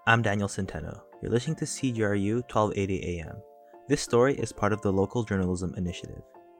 I'm Daniel Centeno. You're listening to CGRU 1280 AM. This story is part of the Local Journalism Initiative.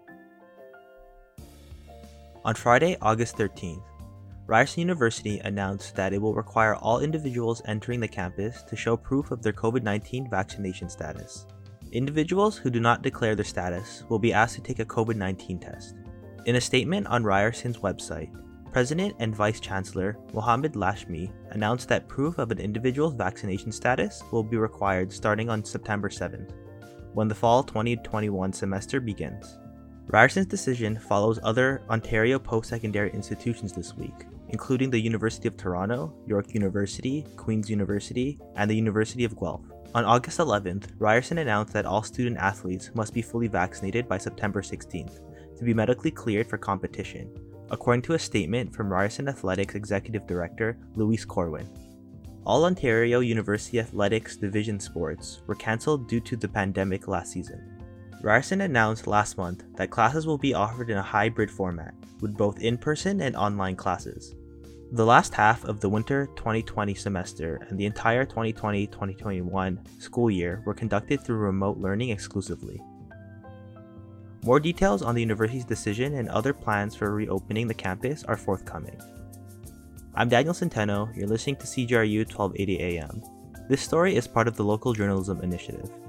On Friday, August 13th, Ryerson University announced that it will require all individuals entering the campus to show proof of their COVID-19 vaccination status. Individuals who do not declare their status will be asked to take a COVID-19 test. In a statement on Ryerson's website, President and Vice Chancellor Mohamed Lashmi announced that proof of an individual's vaccination status will be required starting on September 7th, when the fall 2021 semester begins. Ryerson's decision follows other Ontario post-secondary institutions this week, including the University of Toronto, York University, Queen's University, and the University of Guelph. On August 11th, Ryerson announced that all student athletes must be fully vaccinated by September 16th to be medically cleared for competition, according to a statement from Ryerson Athletics Executive Director Louise Corwin. All Ontario University Athletics Division sports were cancelled due to the pandemic last season. Ryerson announced last month that classes will be offered in a hybrid format, with both in-person and online classes. The last half of the winter 2020 semester and the entire 2020-2021 school year were conducted through remote learning exclusively. More details on the university's decision and other plans for reopening the campus are forthcoming. I'm Daniel Centeno, you're listening to CGRU 1280 AM. This story is part of the Local Journalism Initiative.